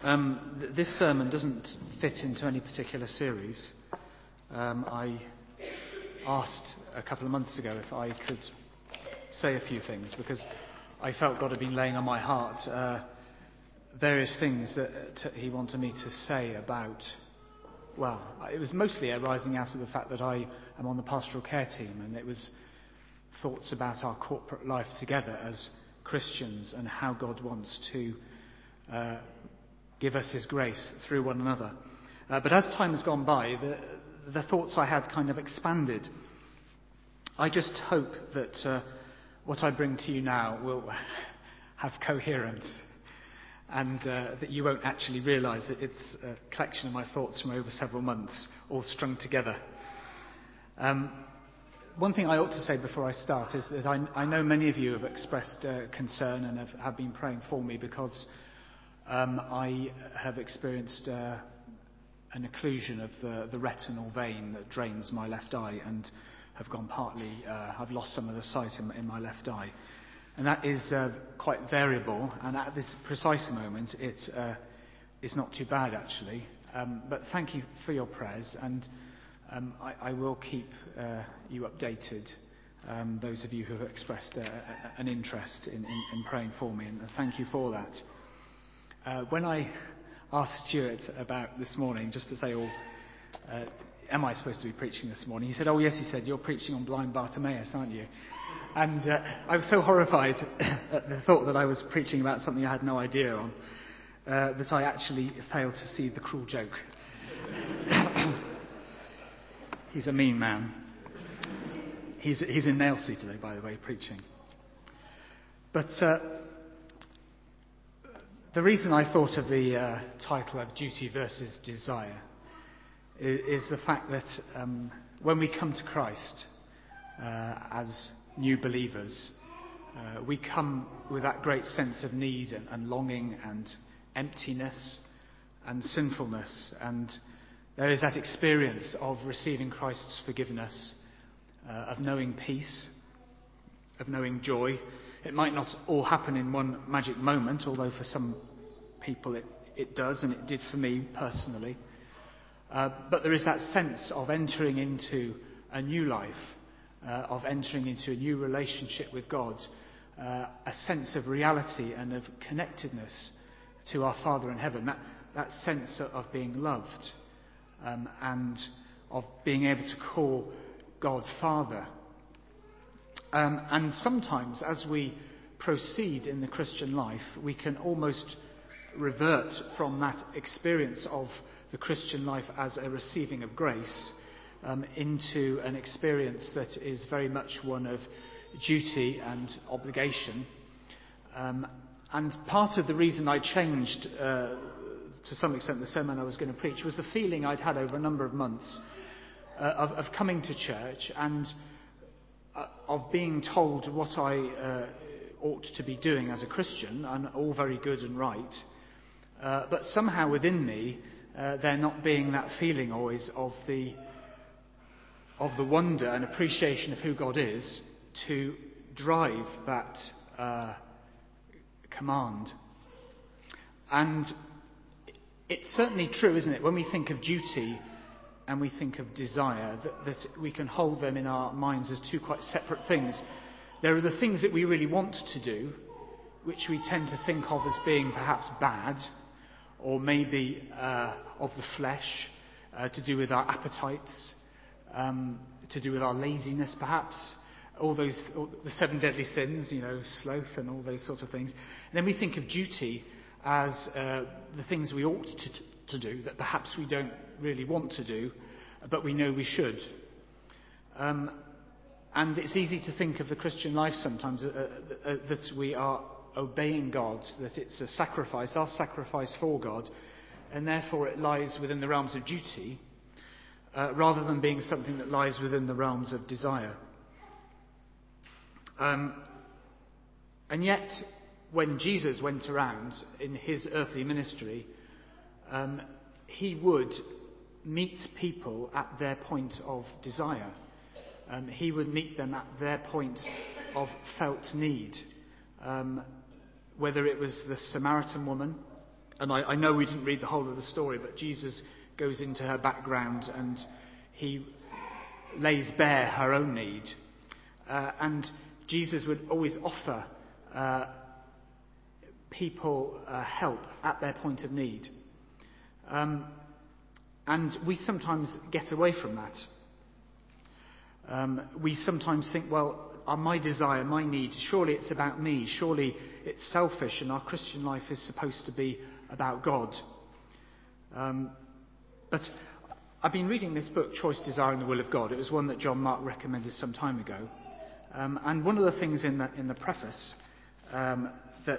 This sermon doesn't fit into any particular series. I asked a couple of months ago if I could say a few things because I felt God had been laying on my heart various things that he wanted me to say about, well, it was mostly arising out of the fact that I am on the pastoral care team, and it was thoughts about our corporate life together as Christians and how God wants to give us his grace through one another. But as time has gone by, the thoughts I had kind of expanded. I just hope that what I bring to you now will have coherence, and that you won't actually realise that it's a collection of my thoughts from over several months, all strung together. One thing I ought to say before I start is that I know many of you have expressed concern and have been praying for me because I have experienced an occlusion of the retinal vein that drains my left eye, and have gone partly, I've lost some of the sight in my left eye. And that is quite variable, and at this precise moment it's not too bad actually. But thank you for your prayers, and I will keep you updated, those of you who have expressed an interest in praying for me, and thank you for that. When I asked Stuart about this morning, just to say, am I supposed to be preaching this morning? He said, oh yes, he said, you're preaching on blind Bartimaeus, aren't you? And I was so horrified at the thought that I was preaching about something I had no idea on, that I actually failed to see the cruel joke. He's a mean man. He's in Nailsea today, by the way, preaching. But the reason I thought of the title of Duty versus Desire is the fact that when we come to Christ as new believers, we come with that great sense of need and longing and emptiness and sinfulness, and there is that experience of receiving Christ's forgiveness, of knowing peace, of knowing joy. It might not all happen in one magic moment, although for some people it does, and it did for me personally. But there is that sense of entering into a new life, of entering into a new relationship with God, a sense of reality and of connectedness to our Father in heaven, that sense of being loved, and of being able to call God Father. And sometimes as we proceed in the Christian life, we can almost revert from that experience of the Christian life as a receiving of grace into an experience that is very much one of duty and obligation. And part of the reason I changed to some extent the sermon I was going to preach was the feeling I'd had over a number of months of coming to church and of being told what I ought to be doing as a Christian, and all very good and right, but somehow within me there not being that feeling always of the wonder and appreciation of who God is to drive that command. And it's certainly true, isn't it, when we think of duty and we think of desire, that we can hold them in our minds as two quite separate things. There are the things that we really want to do, which we tend to think of as being perhaps bad, or maybe of the flesh, to do with our appetites, to do with our laziness perhaps, all the 7 deadly sins, sloth and all those sorts of things. And then we think of duty as the things we ought to do that perhaps we don't really want to do, but we know we should. And it's easy to think of the Christian life sometimes that we are obeying God, that it's a sacrifice, our sacrifice for God, and therefore it lies within the realms of duty, rather than being something that lies within the realms of desire. And yet, when Jesus went around in his earthly ministry, he would meet people at their point of desire. He would meet them at their point of felt need. Whether it was the Samaritan woman, And I know we didn't read the whole of the story, but Jesus goes into her background and he lays bare her own need. And Jesus would always offer people help at their point of need. And we sometimes get away from that. We sometimes think, well, my desire, my need, surely it's about me, surely it's selfish, and our Christian life is supposed to be about God. But I've been reading this book, Choice, Desire and the Will of God. It was one that John Mark recommended some time ago. And one of the things in the preface that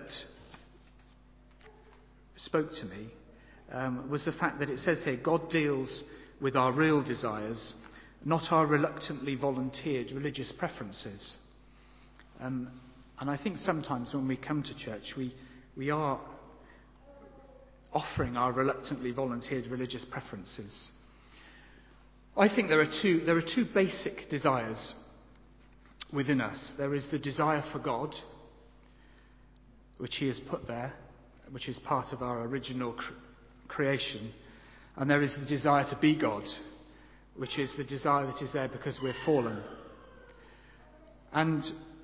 spoke to me was the fact that it says here, God deals with our real desires, not our reluctantly volunteered religious preferences. And I think sometimes when we come to church, we are offering our reluctantly volunteered religious preferences. I think there are two basic desires within us. There is the desire for God, which he has put there, which is part of our original creation. And there is the desire to be God, which is the desire that is there because we're fallen. And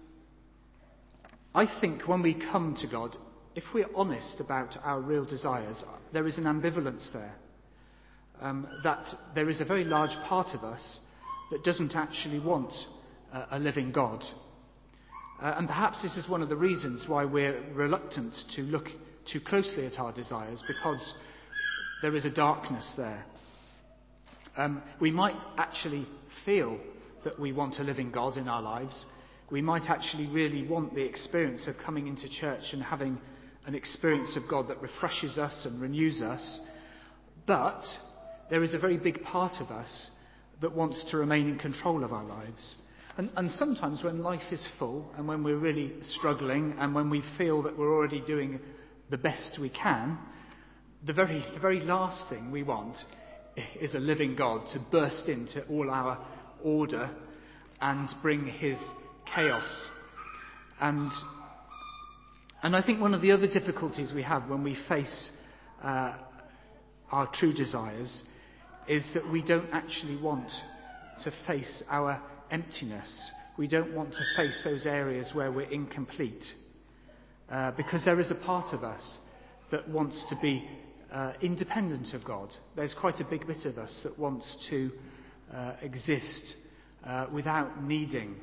I think when we come to God, if we're honest about our real desires, there is an ambivalence there. That there is a very large part of us that doesn't actually want a living God. And perhaps this is one of the reasons why we're reluctant to look too closely at our desires, because there is a darkness there. We might actually feel that we want a living God in our lives. We might actually really want the experience of coming into church and having an experience of God that refreshes us and renews us. But there is a very big part of us that wants to remain in control of our lives. And sometimes when life is full and when we're really struggling and when we feel that we're already doing the best we can, the very last thing we want is a living God to burst into all our order and bring his chaos. And I think one of the other difficulties we have when we face our true desires is that we don't actually want to face our emptiness. We don't want to face those areas where we're incomplete. Because there is a part of us that wants to be independent of God. There's quite a big bit of us that wants to exist without needing.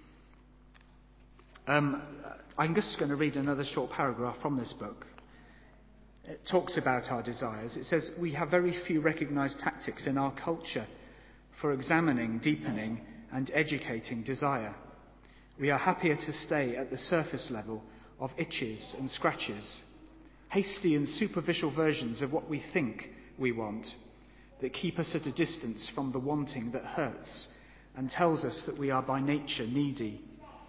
I'm just going to read another short paragraph from this book. It talks about our desires. It says, we have very few recognised tactics in our culture for examining, deepening and educating desire. We are happier to stay at the surface level of itches and scratches, hasty and superficial versions of what we think we want, that keep us at a distance from the wanting that hurts and tells us that we are by nature needy.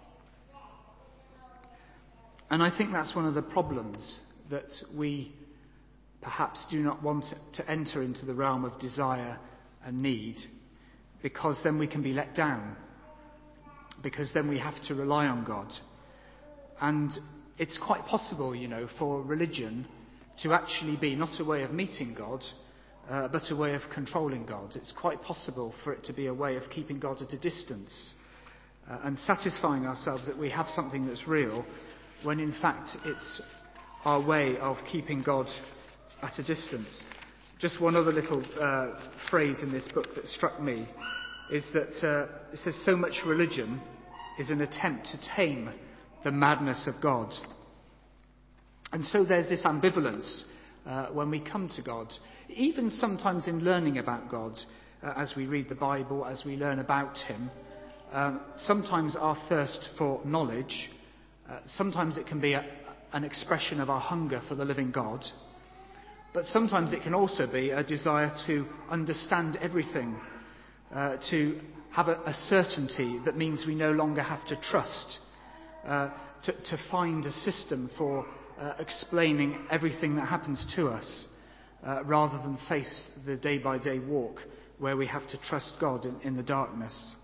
And I think that's one of the problems, that we perhaps do not want to enter into the realm of desire and need, because then we can be let down, because then we have to rely on God. And it's quite possible, for religion to actually be not a way of meeting God, but a way of controlling God. It's quite possible for it to be a way of keeping God at a distance and satisfying ourselves that we have something that's real, when in fact it's our way of keeping God at a distance. Just one other little phrase in this book that struck me is that it says, so much religion is an attempt to tame the madness of God. And so there's this ambivalence when we come to God, even sometimes in learning about God, as we read the Bible, as we learn about him. Sometimes our thirst for knowledge, sometimes it can be an expression of our hunger for the living God, but sometimes it can also be a desire to understand everything, to have a certainty that means we no longer have to trust, to find a system for explaining everything that happens to us, rather than face the day-by-day walk where we have to trust God in the darkness.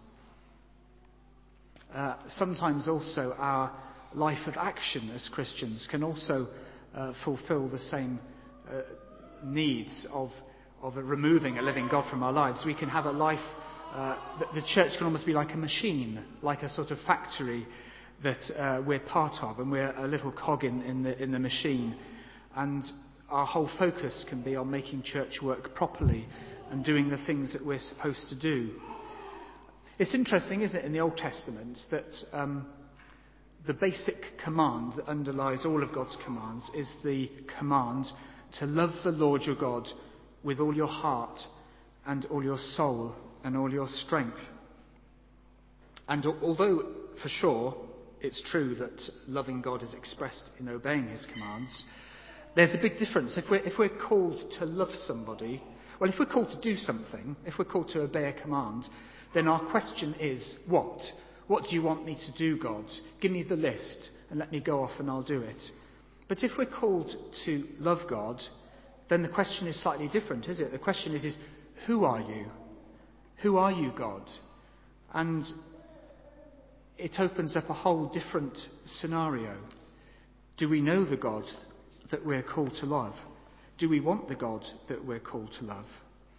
Sometimes also our life of action as Christians can also fulfill the same needs of removing a living God from our lives. We can have a life, the church can almost be like a machine, like a sort of factory that we're part of, and we're a little cog in the machine. And our whole focus can be on making church work properly and doing the things that we're supposed to do. It's interesting, isn't it, in the Old Testament that the basic command that underlies all of God's commands is the command to love the Lord your God with all your heart and all your soul and all your strength. And although, for sure, it's true that loving God is expressed in obeying his commands, there's a big difference. If we're called to love somebody, well, if we're called to do something, if we're called to obey a command, then our question is, what? What do you want me to do, God? Give me the list and let me go off and I'll do it. But if we're called to love God, then the question is slightly different, is it? The question is who are you? Who are you, God? And it opens up a whole different scenario. Do we know the God that we're called to love? Do we want the God that we're called to love?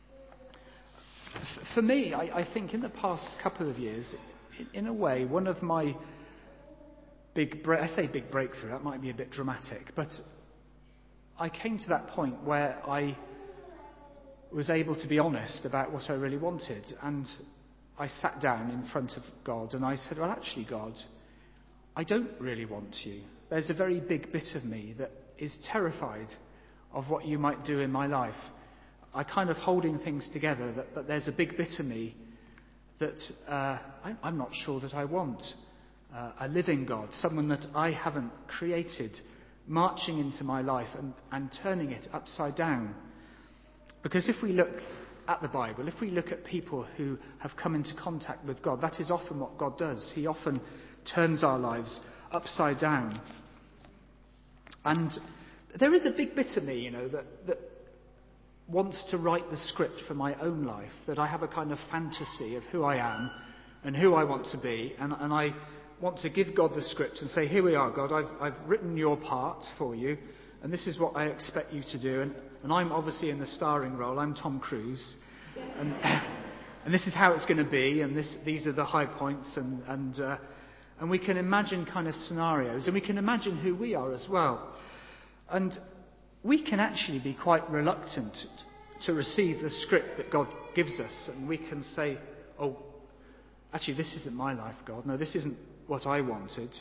For me, I think in the past couple of years, in a way, one of my big breakthrough, that might be a bit dramatic, but I came to that point where I was able to be honest about what I really wanted. And I sat down in front of God and I said, well, actually, God, I don't really want you. There's a very big bit of me that is terrified of what you might do in my life. I kind of holding things together, but there's a big bit of me that I'm not sure that I want. A living God, someone that I haven't created, marching into my life and turning it upside down. Because if we look at the Bible, if we look at people who have come into contact with God, that is often what God does. He often turns our lives upside down. And there is a big bit of me, that wants to write the script for my own life, that I have a kind of fantasy of who I am and who I want to be, and I want to give God the script and say, here we are, God, I've written your part for you, and this is what I expect you to do, and I'm obviously in the starring role, I'm Tom Cruise, and this is how it's going to be, and these are the high points, and we can imagine kind of scenarios, and we can imagine who we are as well. And we can actually be quite reluctant to receive the script that God gives us, and we can say, oh, actually, this isn't my life, God. No, this isn't what I wanted.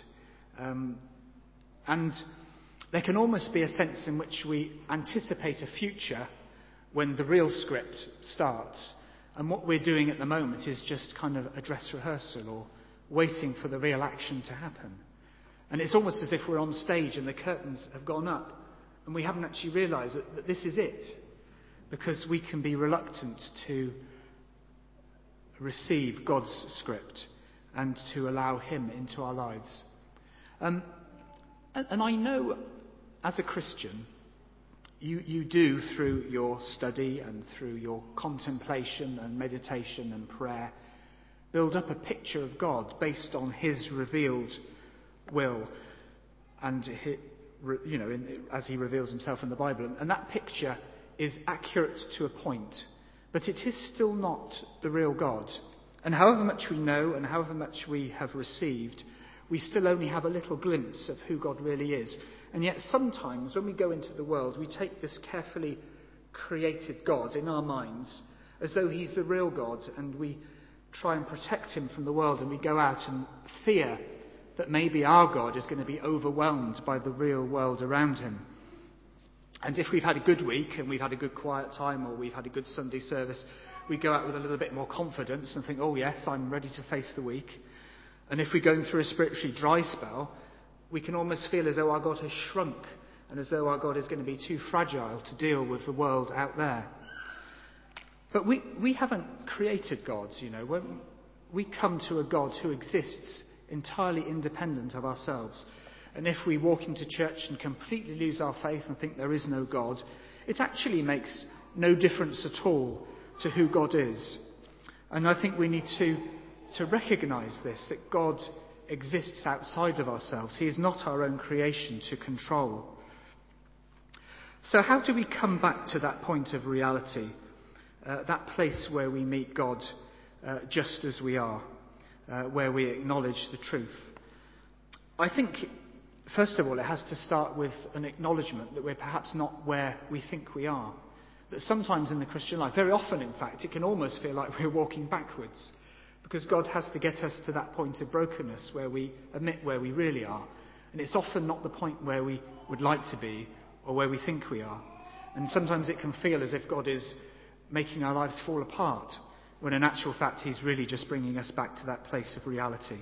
And there can almost be a sense in which we anticipate a future when the real script starts. And what we're doing at the moment is just kind of a dress rehearsal or waiting for the real action to happen. And it's almost as if we're on stage and the curtains have gone up and we haven't actually realised that this is it. Because we can be reluctant to receive God's script and to allow him into our lives. And I know, as a Christian, you do, through your study and through your contemplation and meditation and prayer, build up a picture of God based on his revealed will and as he reveals himself in the Bible. And that picture is accurate to a point, but it is still not the real God. And however much we know and however much we have received, we still only have a little glimpse of who God really is. And yet sometimes when we go into the world, we take this carefully created God in our minds as though he's the real God, and we try and protect him from the world, and we go out and fear that maybe our God is going to be overwhelmed by the real world around him. And if we've had a good week and we've had a good quiet time or we've had a good Sunday service, we go out with a little bit more confidence and think, oh yes, I'm ready to face the week. And if we're going through a spiritually dry spell, we can almost feel as though our God has shrunk and as though our God is going to be too fragile to deal with the world out there. But we haven't created gods, When we come to a God who exists entirely independent of ourselves. And if we walk into church and completely lose our faith and think there is no God, it actually makes no difference at all to who God is. And I think we need to recognise this, that God exists outside of ourselves. He is not our own creation to control. So how do we come back to that point of reality, that place where we meet God just as we are, where we acknowledge the truth? I think, first of all, it has to start with an acknowledgement that we're perhaps not where we think we are. That sometimes in the Christian life, very often in fact, it can almost feel like we're walking backwards, because God has to get us to that point of brokenness where we admit where we really are. And it's often not the point where we would like to be or where we think we are. And sometimes it can feel as if God is making our lives fall apart, when in actual fact he's really just bringing us back to that place of reality.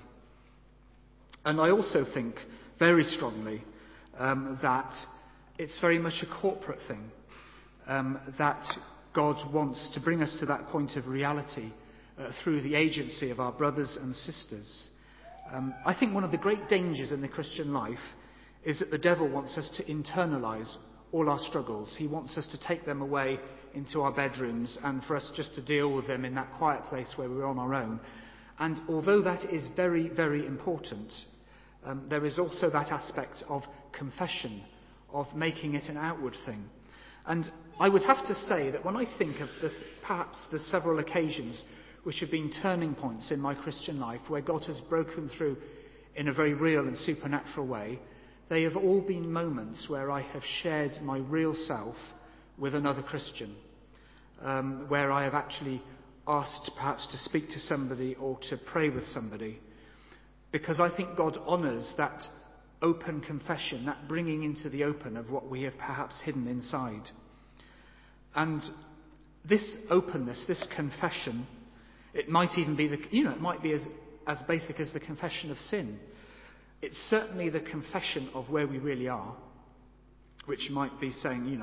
And I also think very strongly that it's very much a corporate thing, that God wants to bring us to that point of reality through the agency of our brothers and sisters. I think one of the great dangers in the Christian life is that the devil wants us to internalise all our struggles. He wants us to take them away into our bedrooms and for us just to deal with them in that quiet place where we're on our own. And although that is very, very important, there is also that aspect of confession, of making it an outward thing. And I would have to say that when I think of perhaps the several occasions which have been turning points in my Christian life, where God has broken through in a very real and supernatural way, they have all been moments where I have shared my real self with another Christian, where I have actually asked perhaps to speak to somebody or to pray with somebody, because I think God honours that open confession, that bringing into the open of what we have perhaps hidden inside. And this openness, this confession, it might even be it might be as basic as the confession of sin. It's certainly the confession of where we really are, which might be saying,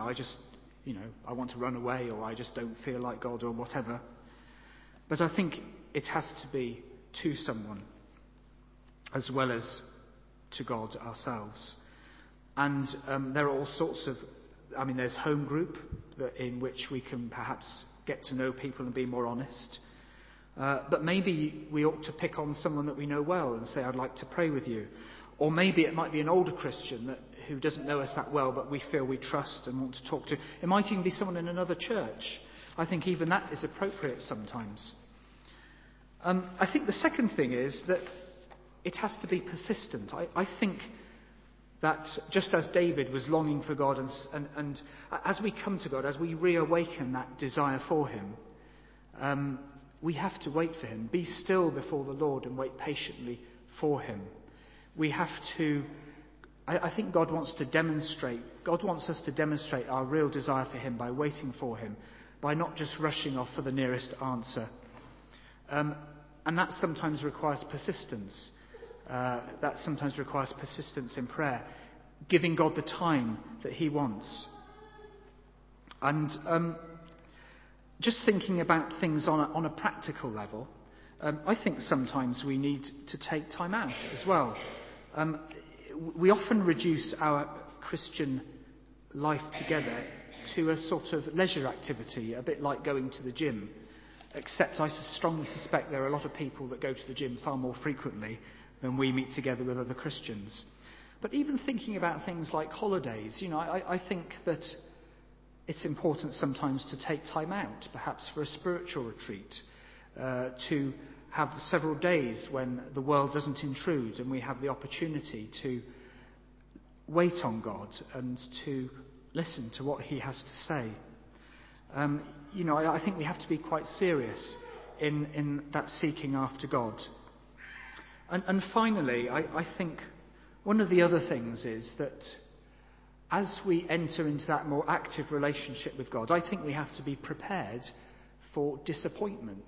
I want to run away, or I just don't feel like God, or whatever. But I think it has to be to someone as well as to God ourselves. And there are all sorts of, there's home group in which we can perhaps get to know people and be more honest. But maybe we ought to pick on someone that we know well and say, I'd like to pray with you. Or maybe it might be an older Christian who doesn't know us that well, but we feel we trust and want to talk to. It might even be someone in another church. I think even that is appropriate sometimes. I think the second thing is that it has to be persistent. I think that just as David was longing for God, and as we come to God, as we reawaken that desire for him, we have to wait for him. Be still before the Lord and wait patiently for him. We have to, I think God wants us to demonstrate our real desire for him by waiting for him, by not just rushing off for the nearest answer. And that sometimes requires persistence. That sometimes requires persistence in prayer, giving God the time that he wants. And just thinking about things on a practical level, I think sometimes we need to take time out as well. We often reduce our Christian life together to a sort of leisure activity, a bit like going to the gym, except I strongly suspect there are a lot of people that go to the gym far more frequently than we meet together with other Christians. But even thinking about things like holidays, I think that it's important sometimes to take time out, perhaps for a spiritual retreat, to have several days when the world doesn't intrude and we have the opportunity to wait on God and to listen to what he has to say. I think we have to be quite serious in that seeking after God. And finally, I think one of the other things is that as we enter into that more active relationship with God, I think we have to be prepared for disappointment.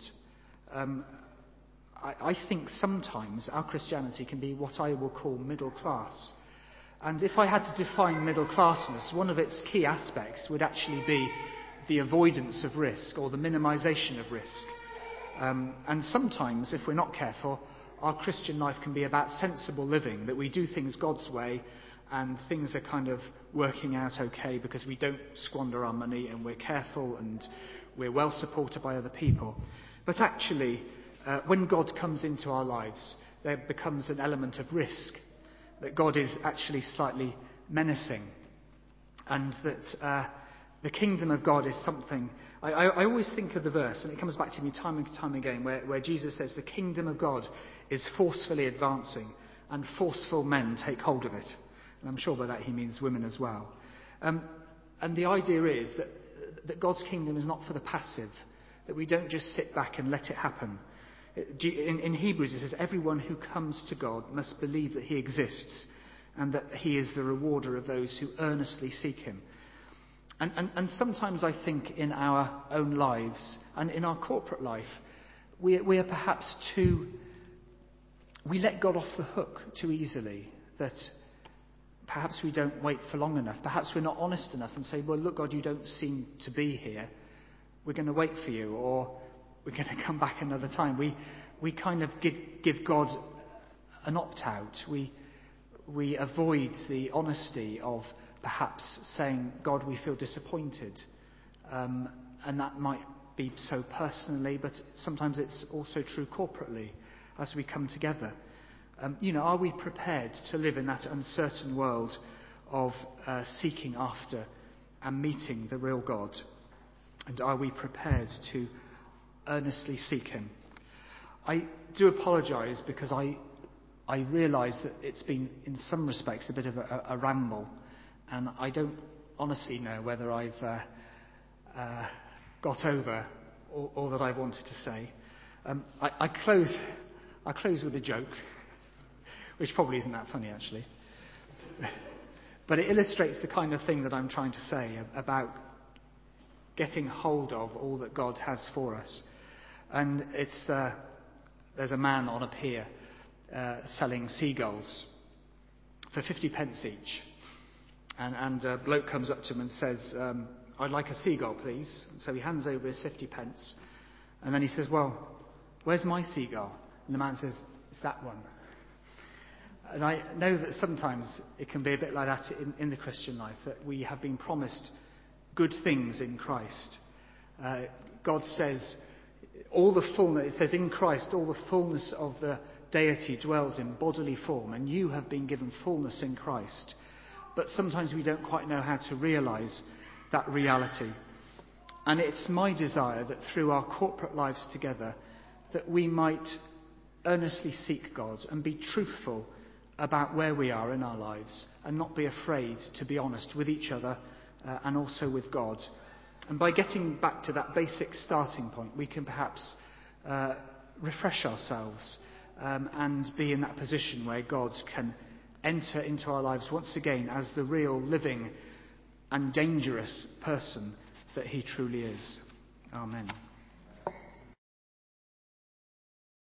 I think sometimes our Christianity can be what I will call middle class. And if I had to define middle classness, one of its key aspects would actually be the avoidance of risk or the minimization of risk. And sometimes, if we're not careful, our Christian life can be about sensible living, that we do things God's way and things are kind of working out okay because we don't squander our money and we're careful and we're well supported by other people. But actually, when God comes into our lives, there becomes an element of risk, that God is actually slightly menacing. and that the kingdom of God is something. I always think of the verse, and it comes back to me time and time again, where Jesus says the kingdom of God is forcefully advancing, and forceful men take hold of it. And I'm sure by that he means women as well. And the idea is that God's kingdom is not for the passive, that we don't just sit back and let it happen. In Hebrews it says everyone who comes to God must believe that he exists and that he is the rewarder of those who earnestly seek him. And sometimes I think in our own lives and in our corporate life, we are perhaps we let God off the hook too easily, that perhaps we don't wait for long enough. Perhaps we're not honest enough and say, well, look, God, you don't seem to be here. We're going to wait for you, or we're going to come back another time. We kind of give God an opt-out. We avoid the honesty of perhaps saying, God, we feel disappointed. And that might be so personally, but sometimes it's also true corporately as we come together. Are we prepared to live in that uncertain world of seeking after and meeting the real God? And are we prepared to earnestly seek him? I do apologise because I realise that it's been, in some respects, a bit of a ramble, and I don't honestly know whether I've got over all that I wanted to say. I close with a joke, which probably isn't that funny actually, but it illustrates the kind of thing that I'm trying to say about getting hold of all that God has for us. And it's there's a man on a pier selling seagulls for 50 pence each, and a bloke comes up to him and says, I'd like a seagull please. And so he hands over his 50 pence, and then he says, well, where's my seagull? And the man says, it's that one. And I know that sometimes it can be a bit like that in the Christian life, that we have been promised good things in Christ. God says all the fullness, it says in Christ all the fullness of the deity dwells in bodily form, and you have been given fullness in Christ. But sometimes we don't quite know how to realise that reality. And it's my desire that through our corporate lives together, that we might earnestly seek God and be truthful about where we are in our lives, and not be afraid to be honest with each other and also with God. And by getting back to that basic starting point, we can perhaps refresh ourselves and be in that position where God can enter into our lives once again as the real, living and dangerous person that he truly is. Amen.